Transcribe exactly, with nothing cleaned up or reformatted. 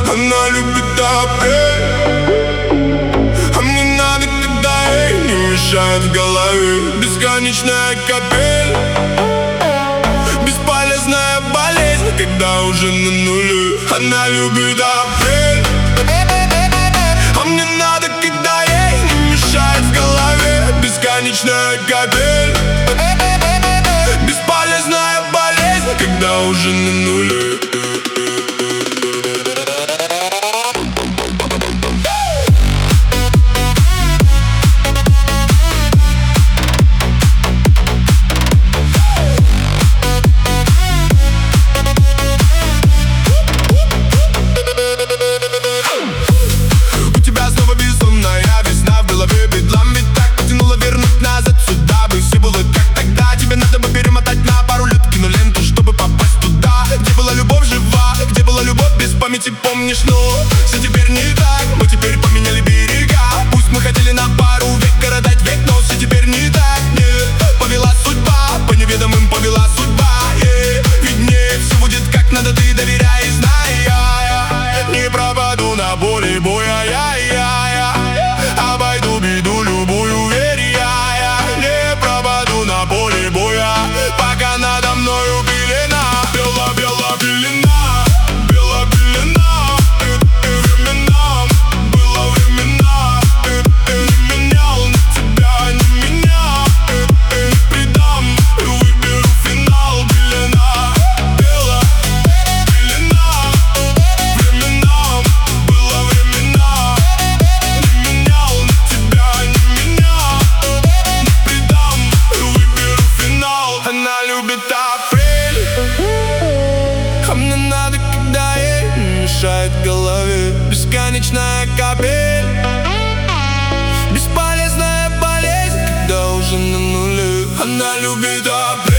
Она любит апрель, а мне надо, когда ей не мешает в голове бесконечная капель. Бесполезная болезнь, когда уже на нуле. Она любит апрель, а мне надо, когда ей не мешает в голове бесконечная капель. Бесполезная болезнь, когда уже на нуле. Памяти помнишь, но все теперь не так. Мы теперь поменяли берега. Пусть мы хотели на пару века дать век, но все теперь не так. Нет, повела судьба, по неведомым повела судьба. Yeah. Виднее все будет как надо, ты доверяй и знай. Я не пропаду на поле боя. Я, я, я обойду беду любую, верь. Я, я не пропаду на поле боя, пока надо мною пелена. Бела, бела пелена. Она любит апрель, а мне надо, когда ей не мешает в голове бесконечная капель. Бесполезная болезнь, когда уже на нуле. Она любит апрель.